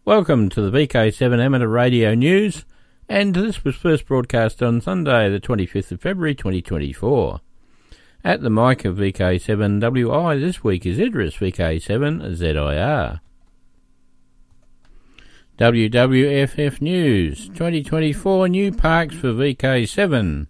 Welcome to the VK7 Amateur Radio News, and this was first broadcast on Sunday the 25th of February 2024. At the mic of VK7WI this week is Idris VK7ZIR. WWFF News 2024 new parks for VK7.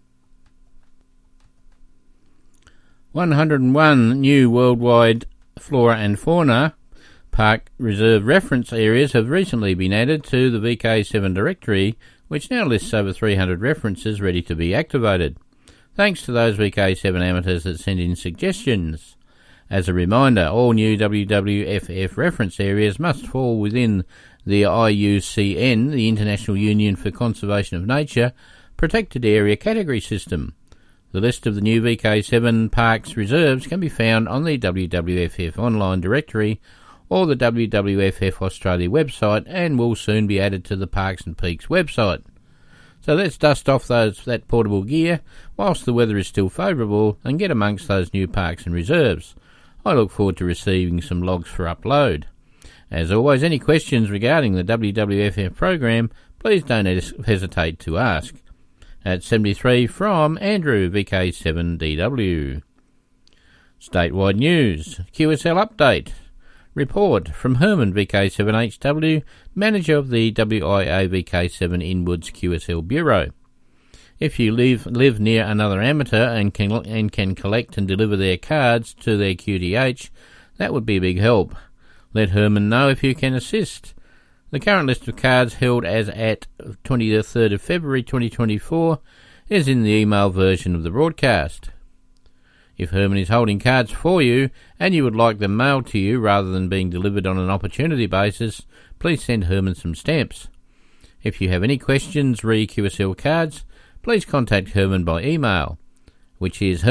101 new worldwide flora and fauna park reserve reference areas have recently been added to the VK7 directory, which now lists over 300 references ready to be activated. Thanks to those VK7 amateurs that send in suggestions. As a reminder, all new WWFF reference areas must fall within the IUCN, the International Union for Conservation of Nature, Protected Area Category System. The list of the new VK7 Parks Reserves can be found on the WWFF online directory or the WWFF Australia website and will soon be added to the Parks and Peaks website. So let's dust off that portable gear whilst the weather is still favourable and get amongst those new parks and reserves. I look forward to receiving some logs for upload. As always, any questions regarding the WWFF program, please don't hesitate to ask. At 73 from Andrew, VK7DW. Statewide news, QSL update. Report from Herman, VK7HW, manager of the WIA VK7 Inwards QSL Bureau. If you live near another amateur and can collect and deliver their cards to their QTH, that would be a big help. Let Herman know if you can assist. The current list of cards held as at 23rd of February 2024 is in the email version of the broadcast. If Herman is holding cards for you and you would like them mailed to you rather than being delivered on an opportunity basis, please send Herman some stamps. If you have any questions re QSL cards, please contact Herman by email, which is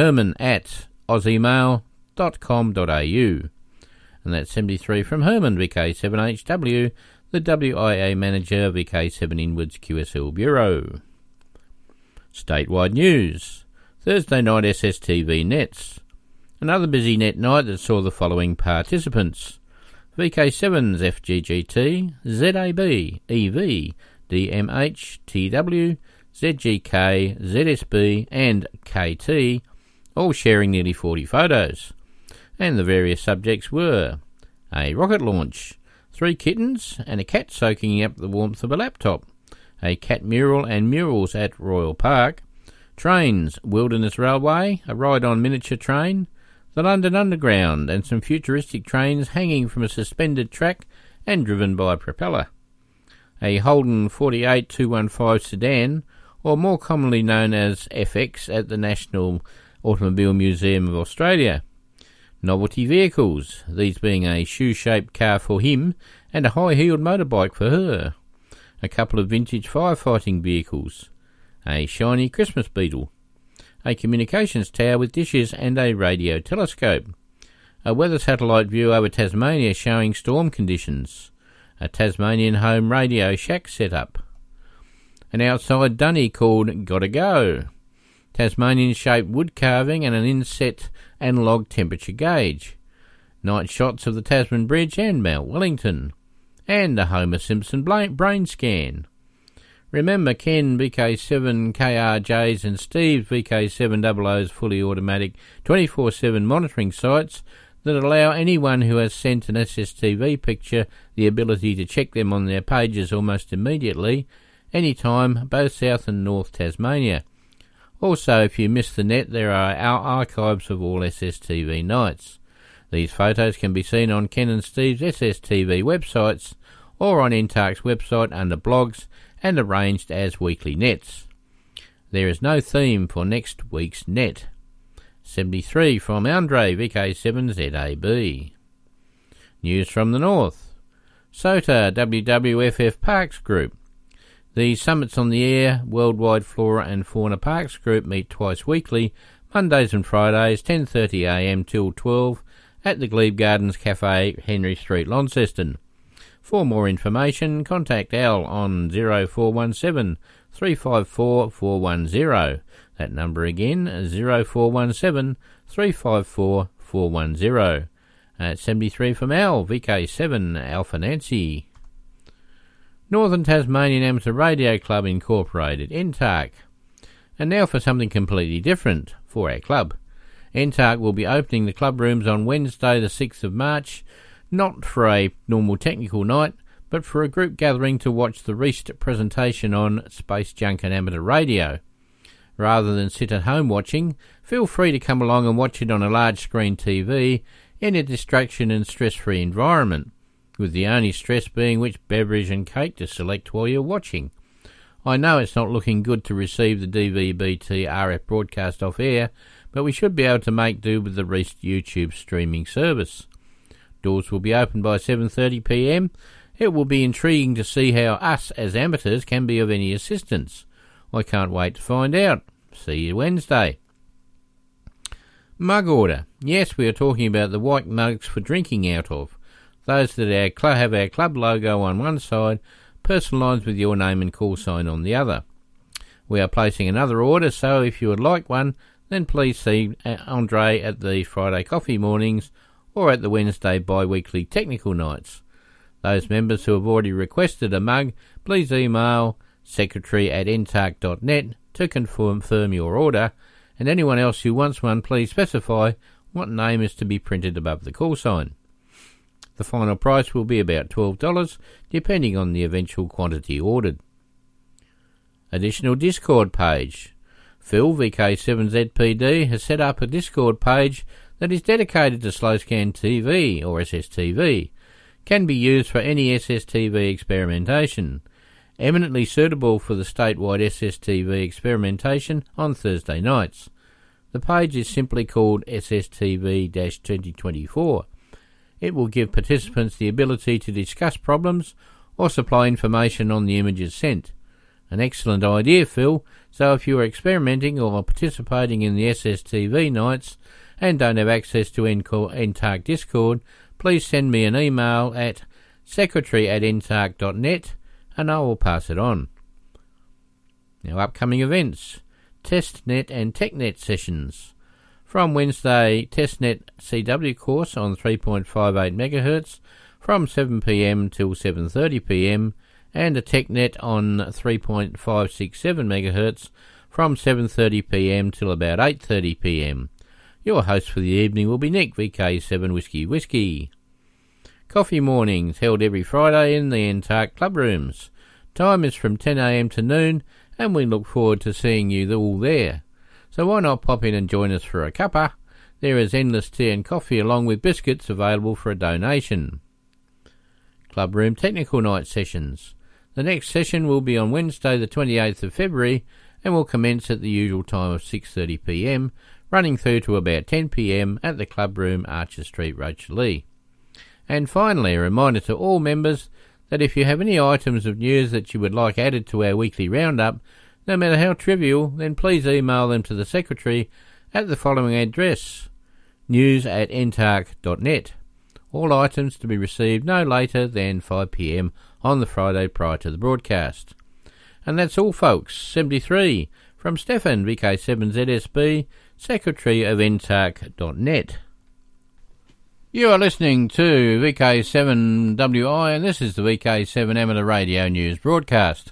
herman@aussiemail.com.au. And that's 73 from Herman, VK7HW, the WIA manager, VK7 Inwards QSL Bureau. Statewide news. Thursday night SSTV nets. Another busy net night that saw the following participants. VK7's FGGT, ZAB, EV, DMH, TW, ZGK, ZSB and KT, all sharing nearly 40 photos. And the various subjects were a rocket launch, 3 kittens and a cat soaking up the warmth of a laptop, a cat mural and murals at Royal Park, trains, Wilderness Railway, a ride-on miniature train, the London Underground and some futuristic trains hanging from a suspended track and driven by a propeller, a Holden 48215 sedan, or more commonly known as FX at the National Automobile Museum of Australia, novelty vehicles, these being a shoe-shaped car for him and a high-heeled motorbike for her, a couple of vintage firefighting vehicles, a shiny Christmas beetle, a communications tower with dishes and a radio telescope, a weather satellite view over Tasmania showing storm conditions, a Tasmanian home radio shack setup, an outside dunny called Gotta Go, Tasmanian-shaped wood carving and an inset analog temperature gauge, night shots of the Tasman Bridge and Mount Wellington, and a Homer Simpson brain scan. Remember Ken VK7 KRJs and Steve VK700's fully automatic 24/7 monitoring sites that allow anyone who has sent an SSTV picture the ability to check them on their pages almost immediately, anytime, both South and North Tasmania. Also, if you miss the net, there are our archives of all SSTV nights. These photos can be seen on Ken and Steve's SSTV websites or on NTARC's website under blogs and arranged as weekly nets. There is no theme for next week's net. 73 from Andre, VK7ZAB. News from the North. SOTA WWFF Parks Group. The Summits on the Air Worldwide Flora and Fauna Parks Group meet twice weekly, Mondays and Fridays, 10:30am till 12 at the Glebe Gardens Cafe, Henry Street, Launceston. For more information, contact Al on 0417 354 410. That number again, 0417 354 410. At 73 from Al, VK7 Alpha Nancy. Northern Tasmanian Amateur Radio Club Incorporated, NTARC. And now for something completely different for our club. NTARC will be opening the club rooms on Wednesday the 6th of March, not for a normal technical night, but for a group gathering to watch the recent presentation on Space Junk and Amateur Radio. Rather than sit at home watching, feel free to come along and watch it on a large screen TV in a distraction and stress-free environment, with the only stress being which beverage and cake to select while you're watching. I know it's not looking good to receive the DVB-T RF broadcast off air, but we should be able to make do with the recent YouTube streaming service. Doors will be open by 7:30 p.m. It will be intriguing to see how us as amateurs can be of any assistance. I can't wait to find out. See you Wednesday. Mug order. Yes, we are talking about the white mugs for drinking out of. Those that have our club logo on one side, personalised with your name and call sign on the other. We are placing another order, so if you would like one, then please see Andre at the Friday coffee mornings or at the Wednesday bi-weekly technical nights. Those members who have already requested a mug, please email secretary@ntarc.net to confirm your order, and anyone else who wants one, please specify what name is to be printed above the call sign. The final price will be about $12, depending on the eventual quantity ordered. Additional Discord page. Phil, VK7ZPD, has set up a Discord page that is dedicated to Slowscan TV, or SSTV. Can be used for any SSTV experimentation. Eminently suitable for the statewide SSTV experimentation on Thursday nights. The page is simply called SSTV-2024. It will give participants the ability to discuss problems or supply information on the images sent. An excellent idea, Phil, so if you are experimenting or participating in the SSTV nights and don't have access to NTARC Discord, please send me an email at secretary@ntarc.net and I will pass it on. Now, upcoming events. TestNet and TechNet sessions. From Wednesday, TestNet CW course on 3.58 MHz from 7 p.m. till 7:30 p.m. and a TechNet on 3.567 MHz from 7:30 p.m. till about 8:30 p.m. Your host for the evening will be Nick, VK7 Whiskey. Coffee mornings held every Friday in the NTARC club rooms. Time is from 10 a.m. to noon, and we look forward to seeing you all there. So why not pop in and join us for a cuppa? There is endless tea and coffee along with biscuits available for a donation. Club room technical night sessions. The next session will be on Wednesday the 28th of February and will commence at the usual time of 6:30 p.m, running through to about 10 p.m. at the club room, Archer Street, Rochalee. And finally, a reminder to all members that if you have any items of news that you would like added to our weekly roundup, no matter how trivial, then please email them to the Secretary at the following address, news@ntarc.net. All items to be received no later than 5 p.m. on the Friday prior to the broadcast. And that's all, folks. 73 from Stefan, VK7ZSB, Secretary of ntarc.net. You are listening to VK7WI, and this is the VK7 Amateur Radio News broadcast.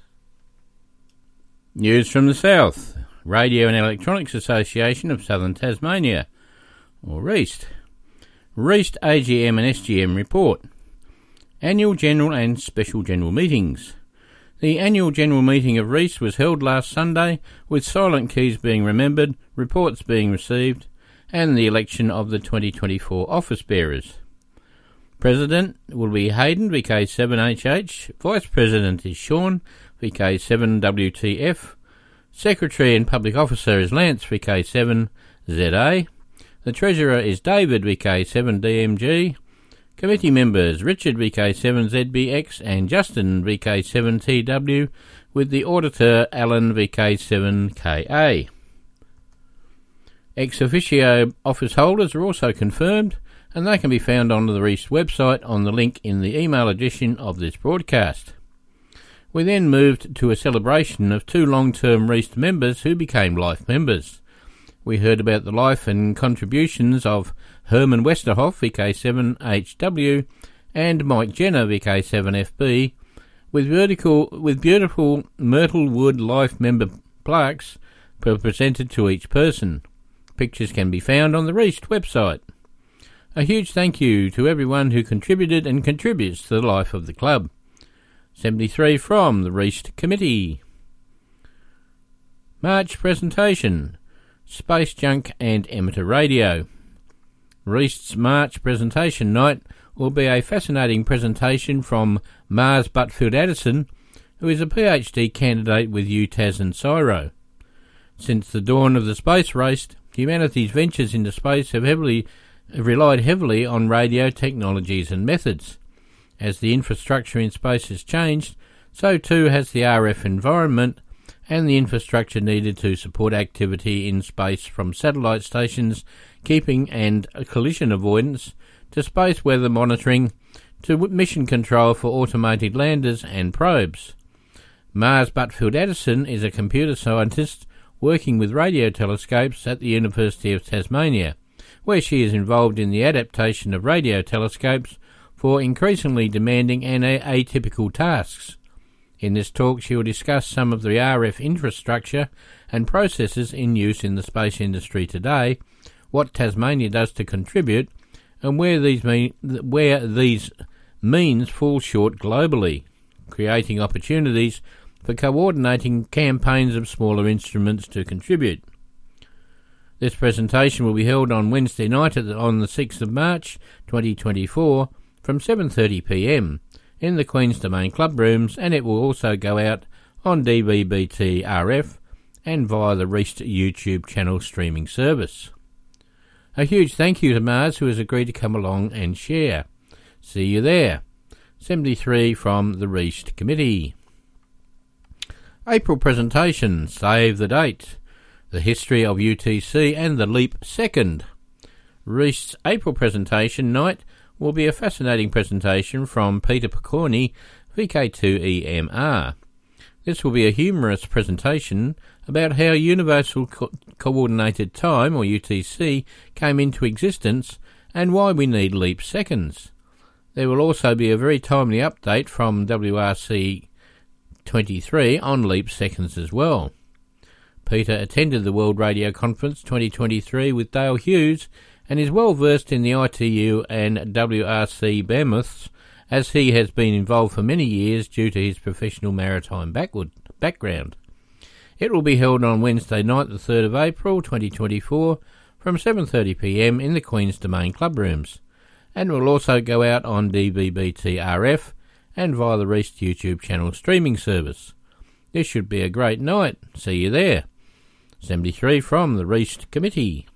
News from the South. Radio and Electronics Association of Southern Tasmania, or REAST. REAST AGM and SGM report. Annual General and Special General Meetings. The Annual General Meeting of REAST was held last Sunday, with silent keys being remembered, reports being received, and the election of the 2024 office bearers. President will be Hayden, VK7HH. Vice President is Sean, VK7WTF. Secretary and Public Officer is Lance, VK7ZA. The Treasurer is David, VK7DMG. Committee members Richard, VK7ZBX, and Justin, VK7TW, with the Auditor Alan, VK7KA. Ex officio office holders are also confirmed, and they can be found on the REAST website on the link in the email edition of this broadcast. We then moved to a celebration of two long-term REAST members who became life members. We heard about the life and contributions of Herman Westerhoff, VK7HW, and Mike Jenner, VK7FB, with beautiful myrtle wood life member plaques presented to each person. Pictures can be found on the Reist website. A huge thank you to everyone who contributed and contributes to the life of the club. 73 from the Reist Committee. March presentation, Space Junk and Amateur Radio. Reist's March presentation night will be a fascinating presentation from Mars Butfield Addison, who is a PhD candidate with UTAS and CSIRO. Since the dawn of the space race, humanity's ventures into space have relied heavily on radio technologies and methods. As the infrastructure in space has changed, so too has the RF environment and the infrastructure needed to support activity in space, from satellite stations keeping and collision avoidance to space weather monitoring to mission control for automated landers and probes. Mars Butfield Addison is a computer scientist working with radio telescopes at the University of Tasmania, where she is involved in the adaptation of radio telescopes for increasingly demanding and atypical tasks. In this talk, she will discuss some of the RF infrastructure and processes in use in the space industry today, what Tasmania does to contribute, and where these means fall short globally, creating opportunities for coordinating campaigns of smaller instruments to contribute. This presentation will be held on Wednesday night on the 6th of March 2024 from 7:30 p.m. in the Queen's Domain Club Rooms, and it will also go out on DVB-T RF and via the Reist YouTube channel streaming service. A huge thank you to Mars, who has agreed to come along and share. See you there. 73 from the Reist Committee. April presentation, Save the Date, the history of UTC and the Leap Second. Reist's April presentation night will be a fascinating presentation from Peter Picorni, VK2EMR. This will be a humorous presentation about how Universal Coordinated Time, or UTC, came into existence and why we need leap seconds. There will also be a very timely update from WRC 23 on leap seconds as well. Peter attended the World Radio Conference 2023 with Dale Hughes and is well versed in the ITU and WRC behemoths, as he has been involved for many years due to his professional maritime background. It will be held on Wednesday night, the 3rd of April 2024 from 7:30 p.m. in the Queen's Domain Club Rooms, and will also go out on DVB-T RF and via the Reist YouTube channel streaming service. This should be a great night. See you there. 73 from the Reist Committee.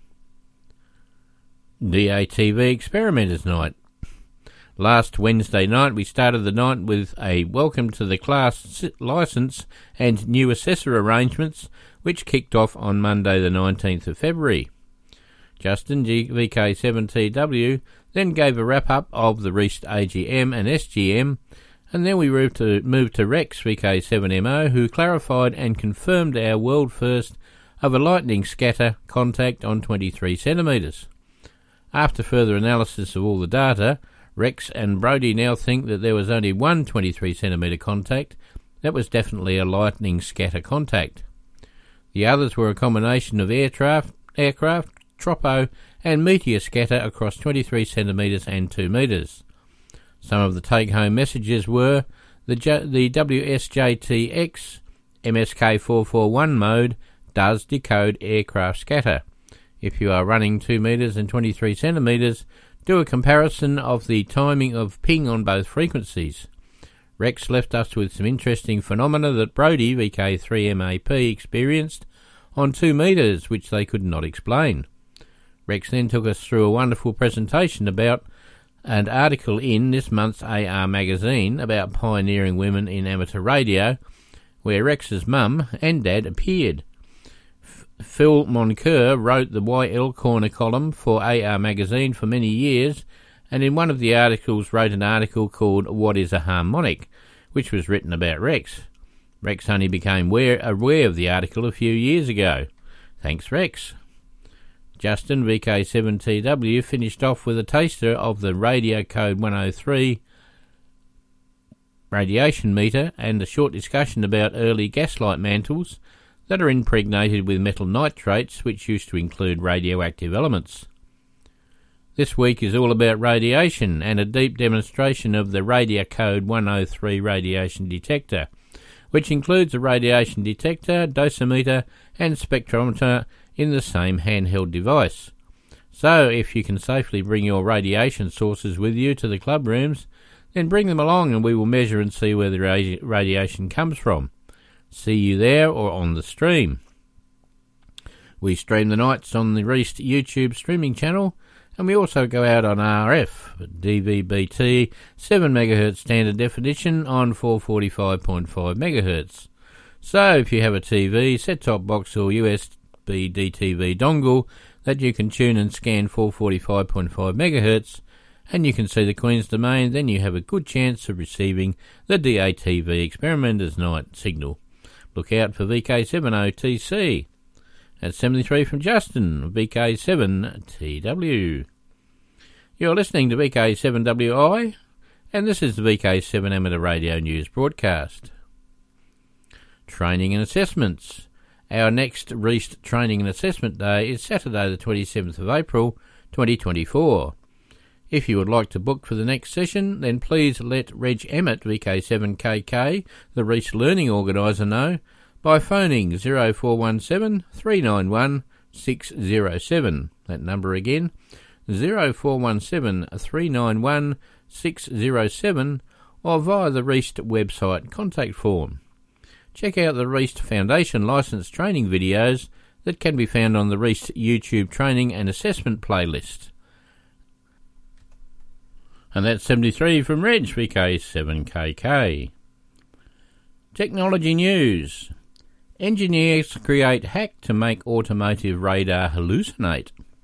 DATV Experimenters Night. Last Wednesday night we started the night with a welcome to the class licence and new assessor arrangements, which kicked off on Monday the 19th of February. Justin, VK7TW, then gave a wrap-up of the Reist AGM and SGM, and then we moved to Rex, VK7MO, who clarified and confirmed our world first of a lightning scatter contact on 23 centimetres. After further analysis of all the data, Rex and Brody now think that there was only one 23 centimetre contact. That was definitely a lightning scatter contact. The others were a combination of aircraft, tropo and meteor scatter across 23 centimetres and 2 metres. Some of the take-home messages were the WSJTX MSK441 mode does decode aircraft scatter. If you are running 2 metres and 23 centimetres, do a comparison of the timing of ping on both frequencies. Rex left us with some interesting phenomena that Brody, VK3MAP, experienced on 2 metres, which they could not explain. Rex then took us through a wonderful presentation about an article in this month's AR magazine about pioneering women in amateur radio, where Rex's mum and dad appeared. Phil Moncur wrote the YL Corner column for AR magazine for many years, and in one of the articles wrote an article called What is a Harmonic, which was written about Rex. Rex only became aware of the article a few years ago. Thanks, Rex. Justin, VK7TW, finished off with a taster of the Radio Code 103 radiation meter and a short discussion about early gaslight mantles that are impregnated with metal nitrates, which used to include radioactive elements. This week is all about radiation and a deep demonstration of the Radiacode 103 radiation detector, which includes a radiation detector, dosimeter and spectrometer in the same handheld device. So if you can safely bring your radiation sources with you to the club rooms, then bring them along and we will measure and see where the radiation comes from. See you there or on the stream. We stream the nights on the Reist YouTube streaming channel, and we also go out on RF, DVB-T, 7 MHz standard definition on 445.5 MHz. So if you have a TV, set-top box or USB DTV dongle that you can tune and scan 445.5 MHz, and you can see the Queen's Domain, then you have a good chance of receiving the DATV Experimenter's Night signal. Look out for VK70TC. That's 73 from Justin, VK7TW. You're listening to VK7WI, and this is the VK7 Amateur Radio News broadcast. Training and assessments. Our next Reist Training and Assessment Day is Saturday the 27th of April 2024. If you would like to book for the next session, then please let Reg Emmett, VK7KK, the Reist Learning Organiser, know by phoning 0417 391 607. That number again, 0417 391 607, or via the Reist website contact form. Check out the Reist Foundation Licence Training videos that can be found on the Reist YouTube Training and Assessment playlist. And that's 73 from Reg, VK7KK. Technology news. Engineers create hack to make automotive radar hallucinate.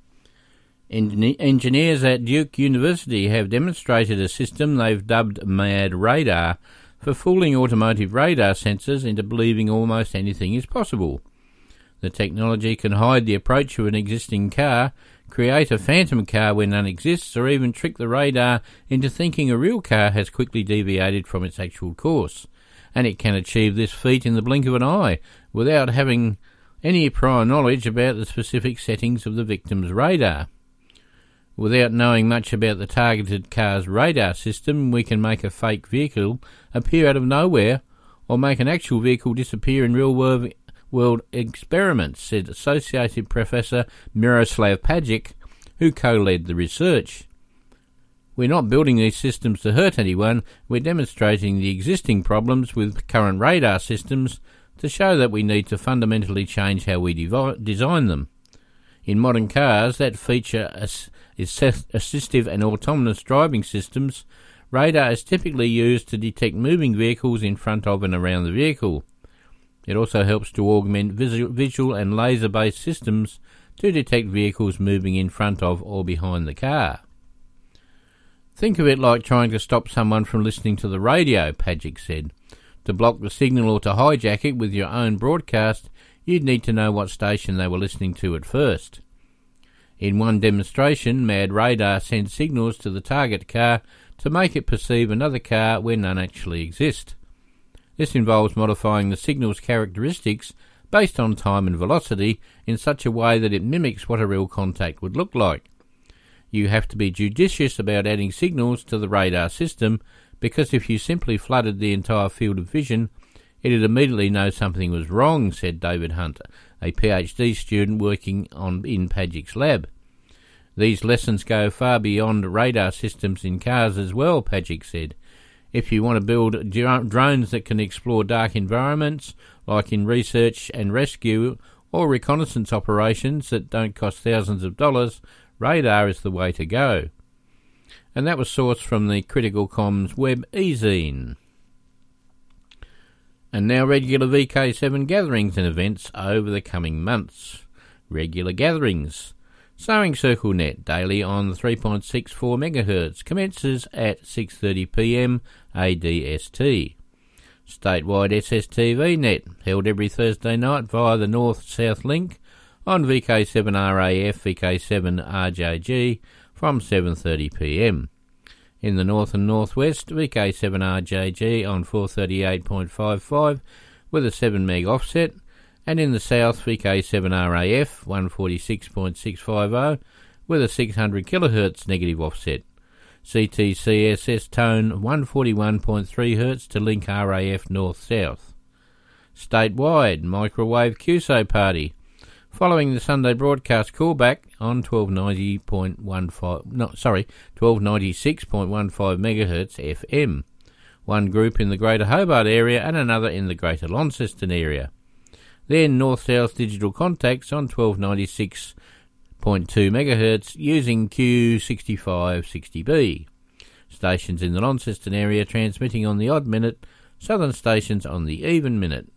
Engineers at Duke University have demonstrated a system they've dubbed Mad Radar for fooling automotive radar sensors into believing almost anything is possible. The technology can hide the approach of an existing car, create a phantom car where none exists, or even trick the radar into thinking a real car has quickly deviated from its actual course. And it can achieve this feat in the blink of an eye, without having any prior knowledge about the specific settings of the victim's radar. Without knowing much about the targeted car's radar system, we can make a fake vehicle appear out of nowhere, or make an actual vehicle disappear in real-world experiments, said Associate Professor Miroslav Pajic, who co-led the research. We're not building these systems to hurt anyone, we're demonstrating the existing problems with current radar systems to show that we need to fundamentally change how we design them. In modern cars that feature assistive and autonomous driving systems, radar is typically used to detect moving vehicles in front of and around the vehicle. It also helps to augment visual and laser-based systems to detect vehicles moving in front of or behind the car. Think of it like trying to stop someone from listening to the radio, Pajic said. To block the signal or to hijack it with your own broadcast, you'd need to know what station they were listening to at first. In one demonstration, Mad Radar sends signals to the target car to make it perceive another car where none actually exist. This involves modifying the signal's characteristics based on time and velocity in such a way that it mimics what a real contact would look like. You have to be judicious about adding signals to the radar system, because if you simply flooded the entire field of vision, it'd immediately know something was wrong, said David Hunt, a PhD student working in Pajic's lab. These lessons go far beyond radar systems in cars as well, Pajic said. If you want to build drones that can explore dark environments, like in research and rescue or reconnaissance operations that don't cost thousands of dollars, radar is the way to go. And that was sourced from the Critical Comms web e-zine. And now regular VK7 gatherings and events over the coming months. Regular gatherings. Sewing Circle Net, daily on 3.64 MHz, commences at 6:30 p.m. ADST. Statewide SSTV Net, held every Thursday night via the North-South link on VK7RAF, VK7RJG from 7:30 p.m. In the north and northwest, VK7RJG on 438.55 with a 7 meg offset, and in the south, VK7RAF 146.650 with a 600 kHz negative offset. CTCSS tone 141.3 Hz to link RAF north-south. Statewide, microwave QSO party. Following the Sunday broadcast callback on 1296.15 MHz FM. One group in the Greater Hobart area and another in the Greater Launceston area. Then north-south digital contacts on 1296.2 MHz using Q6560B. Stations in the Launceston area transmitting on the odd minute, southern stations on the even minute.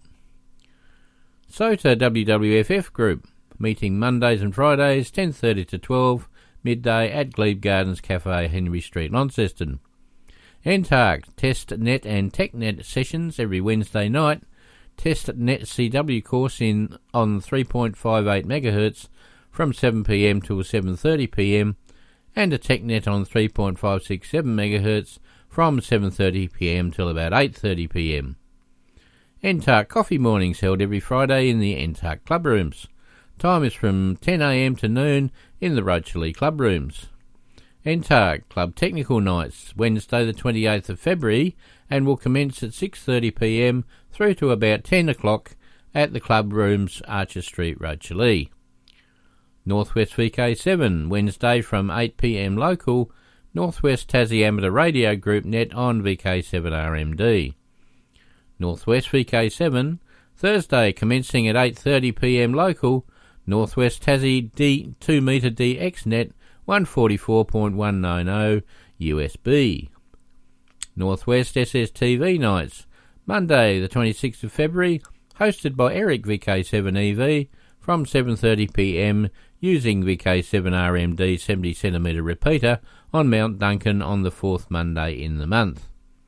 SOTA WWFF group, meeting Mondays and Fridays 10:30 to 12, midday at Glebe Gardens Cafe, Henry Street, Launceston. NTARC, Test Net and TechNet sessions every Wednesday night. Test Net CW course on 3.58 MHz from 7 p.m. till 7:30 p.m. and a TechNet on 3.567 MHz from 7:30 p.m. till about 8:30 p.m. NTARC coffee mornings held every Friday in the NTARC club rooms. Time is from 10 a.m. to noon in the Rochalee club rooms. NTARC Club Technical Nights, Wednesday the 28th of February, and will commence at 6:30 p.m. through to about 10 o'clock at the club rooms, Archer Street, Rochalee. Northwest VK7, Wednesday from 8 p.m. local, Northwest Tassie Amateur Radio Group Net on VK7RMD. Northwest VK7, Thursday commencing at 8:30 p.m. local, Northwest Tassie 2 metre DX Net 144.190 USB. Northwest SSTV Nights, Monday the 26th of February, hosted by Eric VK7EV from 7:30 p.m. using VK7RMD 70cm repeater on Mount Duncan on the 4th Monday in the month.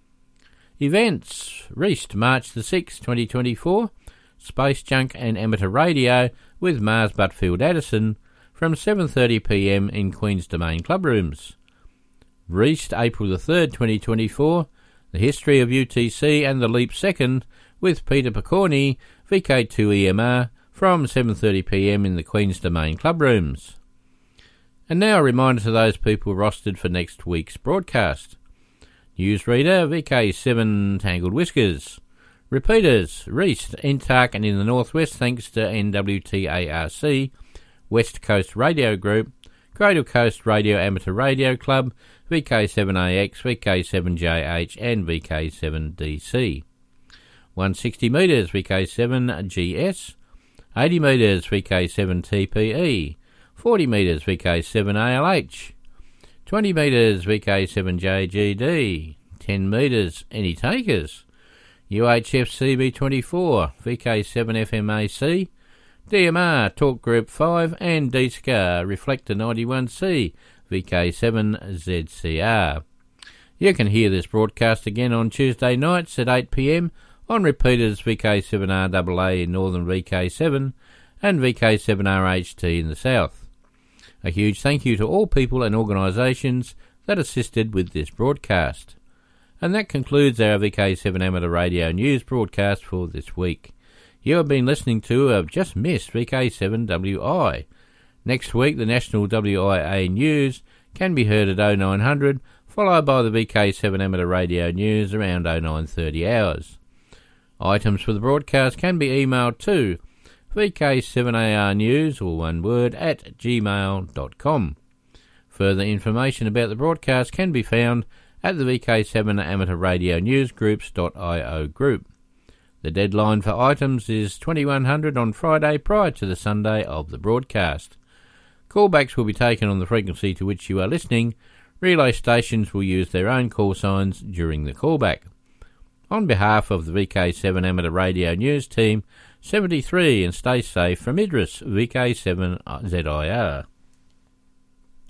Events, Reist, March the 6th, 2024, Space Junk and Amateur Radio with Mars Butfield Addison from 7:30 p.m. in Queen's Domain Club Rooms. Reist, April the 3rd, 2024, The History of UTC and the Leap Second with Peter Picorni, VK2EMR, from 7:30 p.m. in the Queen's Domain Club Rooms. And now a reminder to those people rostered for next week's broadcast. Newsreader, VK7 Tangled Whiskers. Repeaters, Reist, NTARC and in the Northwest thanks to NWTARC, West Coast Radio Group, Cradle Coast Radio Amateur Radio Club, VK7AX, VK7JH and VK7DC. 160 metres, VK7GS. 80 metres, VK7TPE. 40 metres, VK7ALH. 20 metres, VK7JGD. 10 metres, Any Takers. UHF CB24, VK7FMAC. DMR, Talk Group 5 and DSCAR, Reflector 91C, VK7ZCR. You can hear this broadcast again on Tuesday nights at 8 p.m. on repeaters VK7RAA in northern VK7 and VK7RHT in the south. A huge thank you to all people and organisations that assisted with this broadcast. And that concludes our VK7 Amateur Radio News broadcast for this week. You have been listening to have just missed VK7WI. Next week, the National WIA News can be heard at 0900, followed by the VK7 Amateur Radio News around 0930 hours. Items for the broadcast can be emailed to VK7ARnews, all one word, at gmail.com. Further information about the broadcast can be found at the VK7 Amateur Radio News Groups.io group. The deadline for items is 2100 on Friday prior to the Sunday of the broadcast. Callbacks will be taken on the frequency to which you are listening. Relay stations will use their own call signs during the callback. On behalf of the VK7 Amateur Radio News team, 73 and stay safe from Idris, VK7ZIR.